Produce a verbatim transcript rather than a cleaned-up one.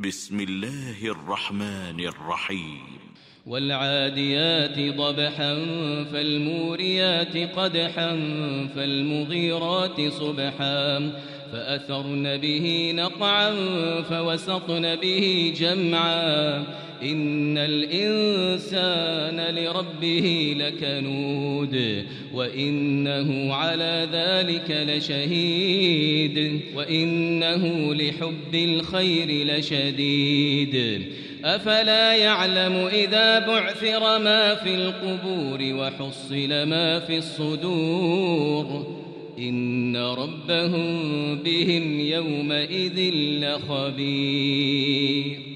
بسم الله الرحمن الرحيم والعاديات ضبحا فالموريات قدحا فالمغيرات صبحا فأثرن به نقعا فوسطن به جمعا إن الإنسان لربه لكنود وإنه على ذلك لشهيد وإنه لحب الخير لشديد أفلا يعلم إذا بعثر ما في القبور وحصل ما في الصدور إن ربهم بهم يومئذ لخبير.